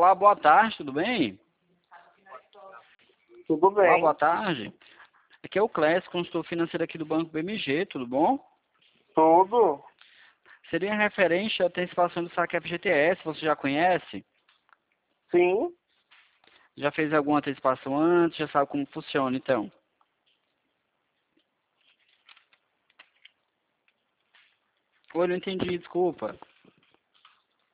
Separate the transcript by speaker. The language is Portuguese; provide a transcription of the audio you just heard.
Speaker 1: Olá, boa tarde, tudo bem?
Speaker 2: Tudo
Speaker 1: Olá,
Speaker 2: bem.
Speaker 1: boa tarde. Aqui é o Clécio, consultor financeiro aqui do Banco BMG, tudo bom?
Speaker 2: Tudo?
Speaker 1: Seria referente à antecipação do saque FGTS, você já conhece?
Speaker 2: Sim.
Speaker 1: Já fez alguma antecipação antes, já sabe como funciona, então? Oi, não entendi, desculpa.